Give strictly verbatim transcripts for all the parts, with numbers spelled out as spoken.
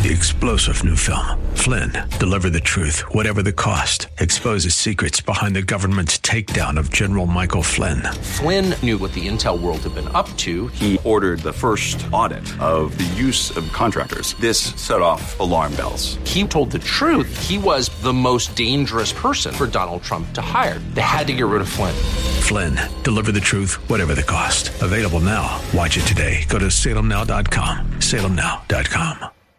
The explosive new film, Flynn, deliver the truth, whatever the cost, exposes secrets behind the government's takedown of General Michael Flynn. Flynn knew what the intel world had been up to. He ordered the first audit of the use of contractors. This set off alarm bells. He told the truth. He was the most dangerous person for Donald Trump to hire. They had to get rid of Flynn. Flynn, deliver the truth, whatever the cost. Available now. Watch it today. Go to salem now dot com. salem now dot com.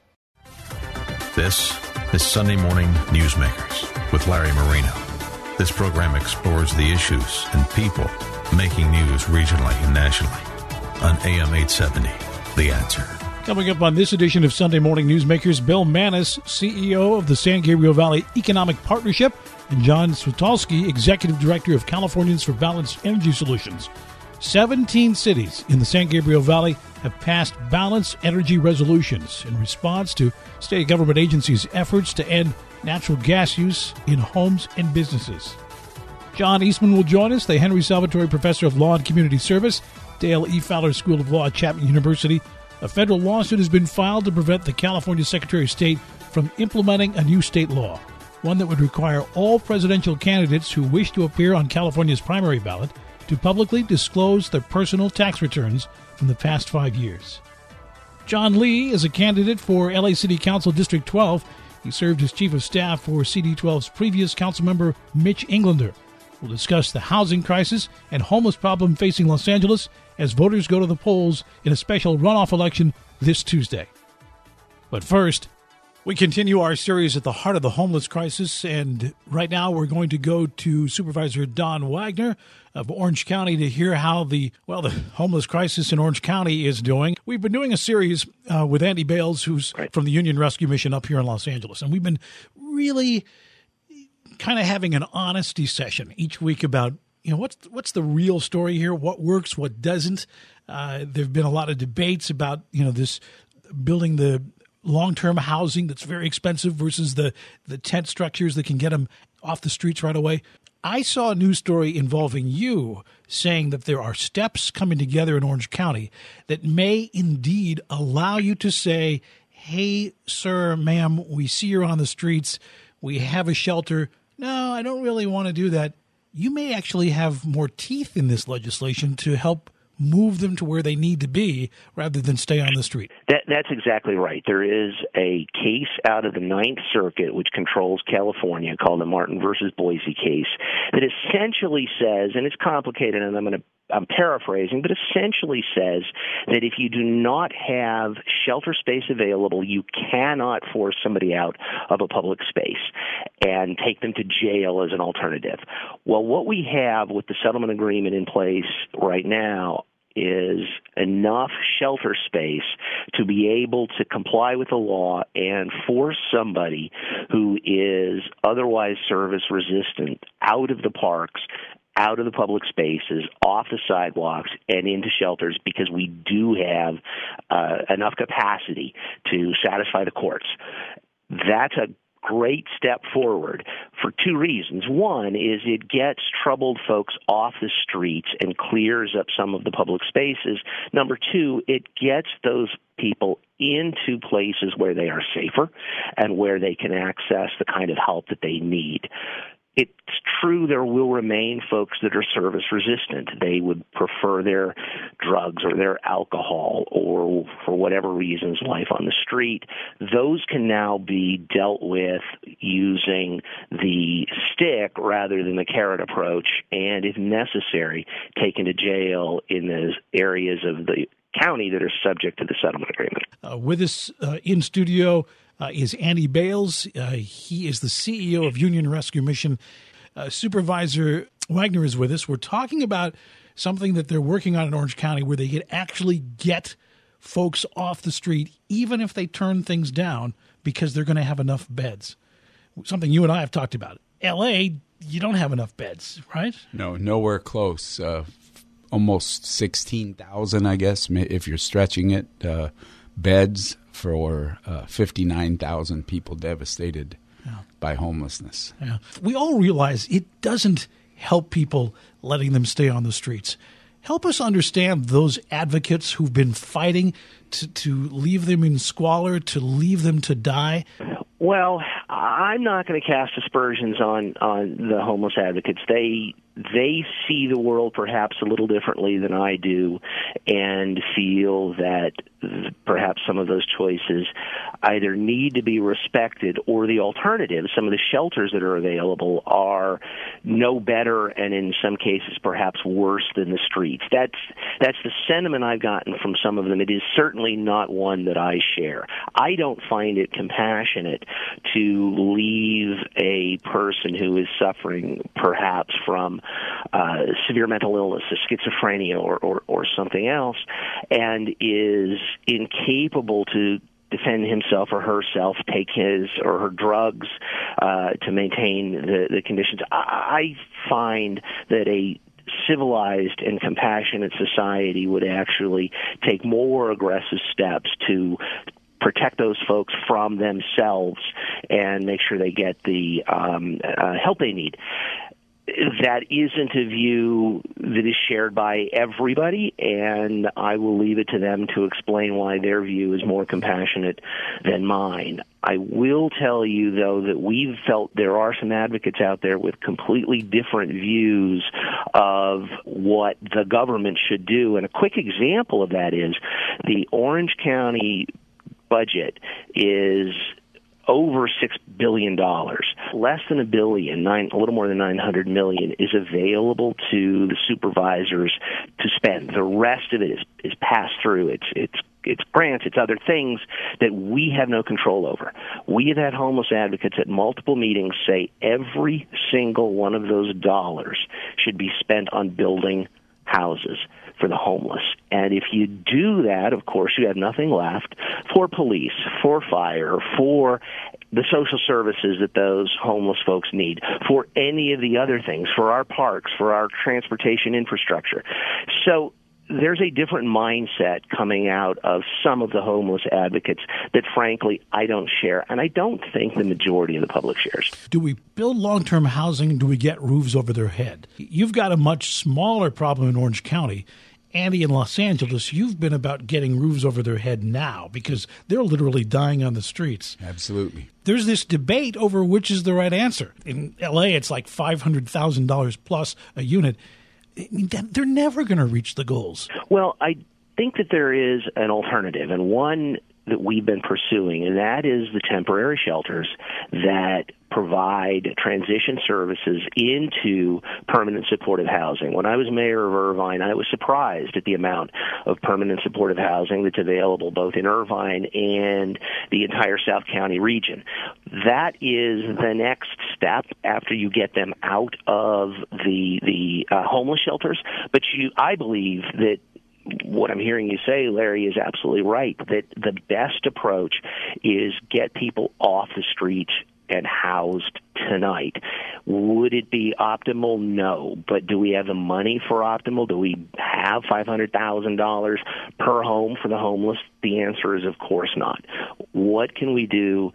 This is Sunday Morning Newsmakers with Larry Marino. This program explores the issues and people making news regionally and nationally on A M eight seventy, The Answer. Coming up on this edition of Sunday Morning Newsmakers, Bill Manus, C E O of the San Gabriel Valley Economic Partnership, and John Switolski, Executive Director of Californians for Balanced Energy Solutions. seventeen cities in the San Gabriel Valley have passed balanced energy resolutions in response to state government agencies' efforts to end natural gas use in homes and businesses. John Eastman will join us, the Henry Salvatore Professor of Law and Community Service, Dale E. Fowler School of Law at Chapman University. A federal lawsuit has been filed to prevent the California Secretary of State from implementing a new state law, one that would require all presidential candidates who wish to appear on California's primary ballot to publicly disclose their personal tax returns from the past five years. John Lee is a candidate for L A City Council District twelve. He served as chief of staff for C D twelve's previous council member Mitch Englander. We'll discuss the housing crisis and homeless problem facing Los Angeles as voters go to the polls in a special runoff election this Tuesday. But first, we continue our series at the heart of the homeless crisis, and right now we're going to go to Supervisor Don Wagner of Orange County to hear how the, well, the homeless crisis in Orange County is doing. We've been doing a series uh, with Andy Bales, who's right. from the Union Rescue Mission up here in Los Angeles, and we've been really kind of having an honesty session each week about, you know, what's what's the real story here, what works, what doesn't. Uh, there have been a lot of debates about, you know, this building the long-term housing that's very expensive versus the, the tent structures that can get them off the streets right away. I saw a news story involving you saying that there are steps coming together in Orange County that may indeed allow you to say, hey, sir, ma'am, we see you're on the streets. We have a shelter. No, I don't really want to do that. You may actually have more teeth in this legislation to help move them to where they need to be rather than stay on the street. That, that's exactly right. There is a case out of the Ninth Circuit which controls California called the Martin versus Boise case that essentially says, and it's complicated and I'm going to I'm paraphrasing, but essentially says that if you do not have shelter space available, you cannot force somebody out of a public space and take them to jail as an alternative. Well, what we have with the settlement agreement in place right now is enough shelter space to be able to comply with the law and force somebody who is otherwise service resistant out of the parks, out of the public spaces, off the sidewalks, and into shelters because we do have uh, enough capacity to satisfy the courts. That's a great step forward for two reasons. One is it gets troubled folks off the streets and clears up some of the public spaces. Number two, it gets those people into places where they are safer and where they can access the kind of help that they need. It's true there will remain folks that are service resistant. They would prefer their drugs or their alcohol or, for whatever reasons, life on the street. Those can now be dealt with using the stick rather than the carrot approach, and if necessary, taken to jail in the areas of the county that are subject to the settlement agreement. Uh, with us uh, in studio Uh, is Andy Bales. Uh, he is the C E O of Union Rescue Mission. Uh, Supervisor Wagner is with us. We're talking about something that they're working on in Orange County where they could actually get folks off the street, even if they turn things down, because they're going to have enough beds. Something you and I have talked about. L A, you don't have enough beds, right? No, nowhere close. Uh, almost sixteen thousand, I guess, if you're stretching it, uh, beds for uh, fifty-nine thousand people devastated yeah. by homelessness. Yeah. We all realize it doesn't help people letting them stay on the streets. Help us understand those advocates who've been fighting to, to leave them in squalor, to leave them to die. Well, I'm not going to cast aspersions on, on the homeless advocates. They they see the world perhaps a little differently than I do, and feel that perhaps some of those choices either need to be respected, or the alternative, some of the shelters that are available, are no better, and in some cases perhaps worse than the streets. That's that's the sentiment I've gotten from some of them. It is certainly not one that I share. I don't find it compassionate to leave a person who is suffering perhaps from uh, severe mental illness, schizophrenia, or, or, or something else, and is incapable to defend himself or herself, take his or her drugs uh, to maintain the, the conditions. I find that a civilized and compassionate society would actually take more aggressive steps to protect those folks from themselves and make sure they get the um, uh, help they need. That isn't a view that is shared by everybody, and I will leave it to them to explain why their view is more compassionate than mine. I will tell you, though, that we've felt there are some advocates out there with completely different views of what the government should do. And a quick example of that is the Orange County budget is over six billion dollars. Less than a billion, nine, a little more than nine hundred million dollars is available to the supervisors to spend. The rest of it is, is passed through. It's, it's, it's grants, it's other things that we have no control over. We have had homeless advocates at multiple meetings say every single one of those dollars should be spent on building houses for the homeless. And if you do that, of course, you have nothing left for police, for fire, for the social services that those homeless folks need, for any of the other things, for our parks, for our transportation infrastructure. So there's a different mindset coming out of some of the homeless advocates that, frankly, I don't share, and I don't think the majority of the public shares. Do we build long-term housing? Do we get roofs over their head? You've got a much smaller problem in Orange County. Andy, in Los Angeles, you've been about getting roofs over their head now because they're literally dying on the streets. Absolutely. There's this debate over which is the right answer. In L A, it's like five hundred thousand dollars plus a unit. I mean, they're never going to reach the goals. Well, I think that there is an alternative, and one that we've been pursuing, and that is the temporary shelters that provide transition services into permanent supportive housing. When I was mayor of Irvine, I was surprised at the amount of permanent supportive housing that's available both in Irvine and the entire South County region. That is the next step after you get them out of the the uh, homeless shelters. But you, I believe that what I'm hearing you say, Larry, is absolutely right, that the best approach is get people off the streets and housed tonight. Would it be optimal? No. But do we have the money for optimal? Do we have five hundred thousand dollars per home for the homeless? The answer is, of course not. What can we do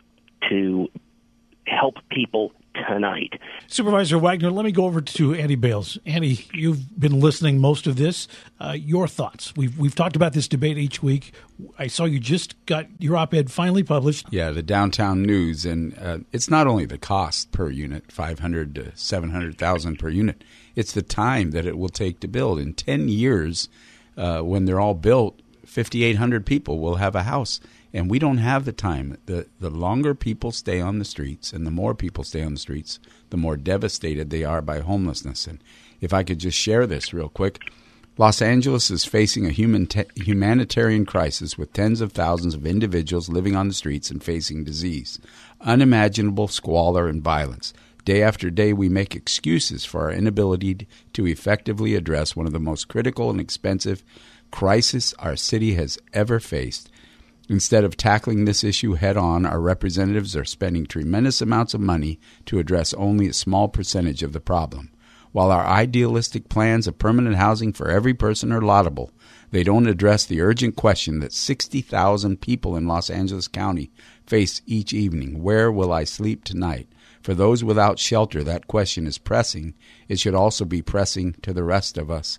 to help people tonight? Supervisor Wagner, let me go over to Andy Bales. Andy, you've been listening most of this. Uh, your thoughts. We've we've talked about this debate each week. I saw you just got your op-ed finally published. Yeah, the Downtown News, and uh, it's not only the cost per unit, five hundred to seven hundred thousand per unit. It's the time that it will take to build. In ten years, uh, when they're all built, fifty-eight hundred people will have a house. And we don't have the time. The the longer people stay on the streets and the more people stay on the streets, the more devastated they are by homelessness. And if I could just share this real quick, Los Angeles is facing a human te- humanitarian crisis with tens of thousands of individuals living on the streets and facing disease, unimaginable squalor and violence. Day after day, we make excuses for our inability to effectively address one of the most critical and expensive crises our city has ever faced. Instead of tackling this issue head-on, our representatives are spending tremendous amounts of money to address only a small percentage of the problem. While our idealistic plans of permanent housing for every person are laudable, they don't address the urgent question that sixty thousand people in Los Angeles County face each evening. Where will I sleep tonight? For those without shelter, that question is pressing. It should also be pressing to the rest of us.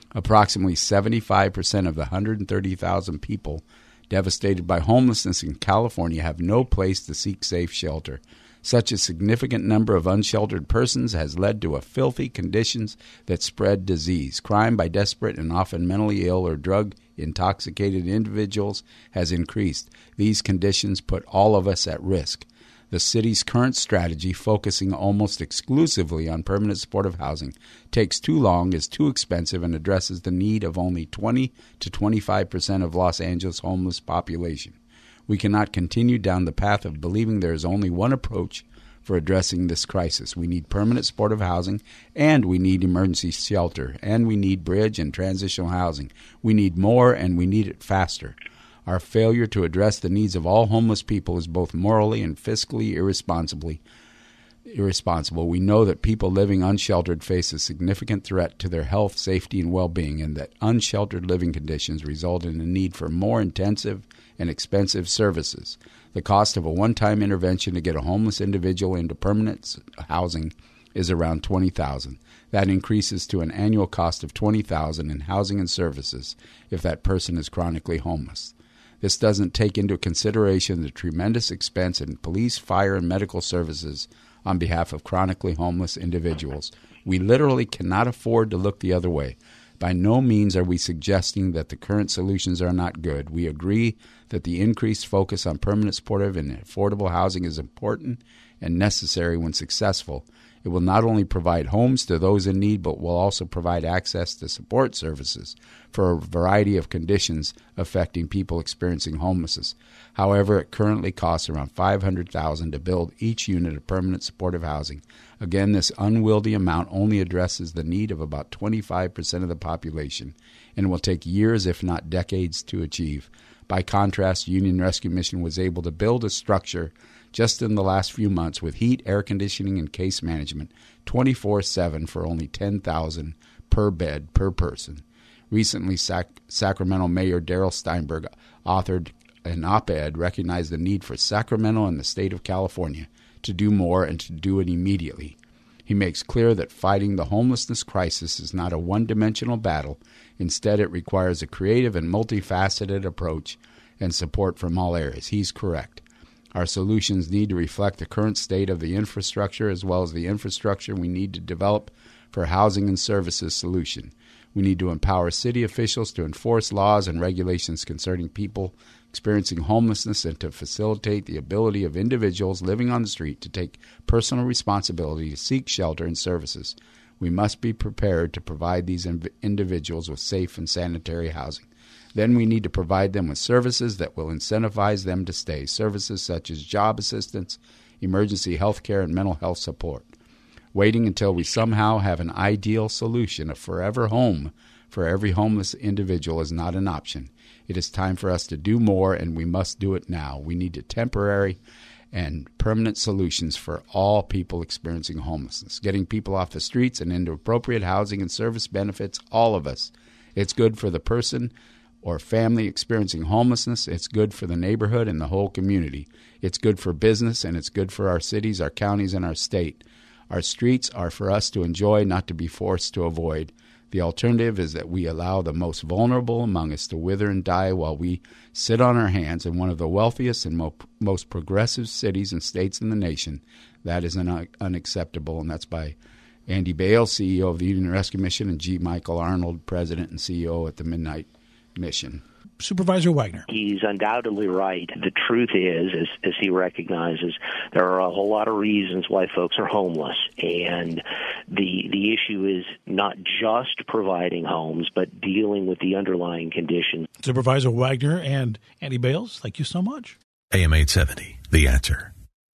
Approximately seventy-five percent of the one hundred thirty thousand people devastated by homelessness in California have no place to seek safe shelter. Such a significant number of unsheltered persons has led to a filthy conditions that spread disease. Crime by desperate and often mentally ill or drug-intoxicated individuals has increased. These conditions put all of us at risk. The city's current strategy, focusing almost exclusively on permanent supportive housing, takes too long, is too expensive, and addresses the need of only twenty to twenty-five percent of Los Angeles' homeless population. We cannot continue down the path of believing there is only one approach for addressing this crisis. We need permanent supportive housing, and we need emergency shelter, and we need bridge and transitional housing. We need more, and we need it faster. Our failure to address the needs of all homeless people is both morally and fiscally irresponsibly irresponsible. We know that people living unsheltered face a significant threat to their health, safety, and well-being, and that unsheltered living conditions result in a need for more intensive and expensive services. The cost of a one-time intervention to get a homeless individual into permanent housing is around twenty thousand dollars. That increases to an annual cost of twenty thousand dollars in housing and services if that person is chronically homeless. This doesn't take into consideration the tremendous expense in police, fire, and medical services on behalf of chronically homeless individuals. We literally cannot afford to look the other way. By no means are we suggesting that the current solutions are not good. We agree that the increased focus on permanent supportive and affordable housing is important and necessary when successful. It will not only provide homes to those in need, but will also provide access to support services for a variety of conditions affecting people experiencing homelessness. However, it currently costs around five hundred thousand dollars to build each unit of permanent supportive housing. Again, this unwieldy amount only addresses the need of about twenty-five percent of the population and will take years, if not decades, to achieve. By contrast, Union Rescue Mission was able to build a structure just in the last few months with heat, air conditioning, and case management twenty-four seven for only ten thousand dollars per bed per person. Recently, Sac- Sacramento Mayor Darrell Steinberg authored an op-ed recognized the need for Sacramento and the state of California to do more and to do it immediately. He makes clear that fighting the homelessness crisis is not a one-dimensional battle. Instead, it requires a creative and multifaceted approach and support from all areas. He's correct. Our solutions need to reflect the current state of the infrastructure as well as the infrastructure we need to develop for housing and services solution. We need to empower city officials to enforce laws and regulations concerning people experiencing homelessness and to facilitate the ability of individuals living on the street to take personal responsibility to seek shelter and services. We must be prepared to provide these individuals with safe and sanitary housing. Then we need to provide them with services that will incentivize them to stay, services such as job assistance, emergency health care, and mental health support. Waiting until we somehow have an ideal solution, a forever home for every homeless individual, is not an option. It is time for us to do more, and we must do it now. We need a temporary and permanent solutions for all people experiencing homelessness, getting people off the streets and into appropriate housing and service benefits all of us. It's good for the person or family experiencing homelessness. It's good for the neighborhood and the whole community. It's good for business, and it's good for our cities, our counties, and our state. Our streets are for us to enjoy, not to be forced to avoid. The alternative is that we allow the most vulnerable among us to wither and die while we sit on our hands in one of the wealthiest and mo- most progressive cities and states in the nation. That is un- unacceptable, and that's by Andy Bale, C E O of the Union Rescue Mission, and G. Michael Arnold, President and C E O at the Midnight Mission. Supervisor Wagner. He's undoubtedly right. The truth is, as, as he recognizes, there are a whole lot of reasons why folks are homeless. And the the issue is not just providing homes, but dealing with the underlying conditions. Supervisor Wagner and Andy Bales, thank you so much. A M eight seventy, The Answer.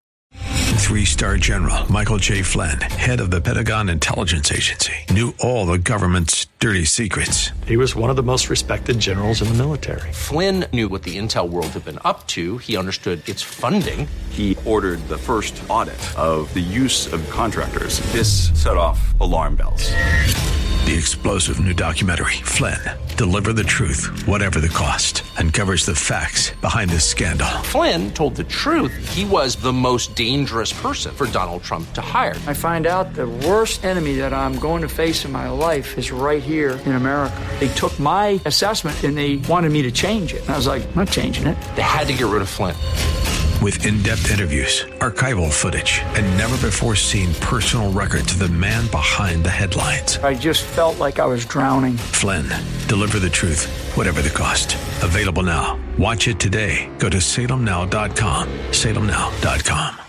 Three-star General Michael J. Flynn, head of the Pentagon Intelligence Agency, knew all the government's dirty secrets. He was one of the most respected generals in the military. Flynn knew what the intel world had been up to. He understood its funding. He ordered the first audit of the use of contractors. This set off alarm bells. The explosive new documentary, Flynn, deliver the truth, whatever the cost, uncovers the facts behind the scandal. Flynn told the truth. He was the most dangerous person for Donald Trump to hire. I find out the worst enemy that I'm going to face in my life is right here in America. They took my assessment and they wanted me to change it. And I was like, I'm not changing it. They had to get rid of Flynn. With in-depth interviews, archival footage, and never-before-seen personal records of the man behind the headlines. I just felt like I was drowning. Flynn, deliver the truth, whatever the cost. Available now. Watch it today. Go to salem now dot com. salem now dot com.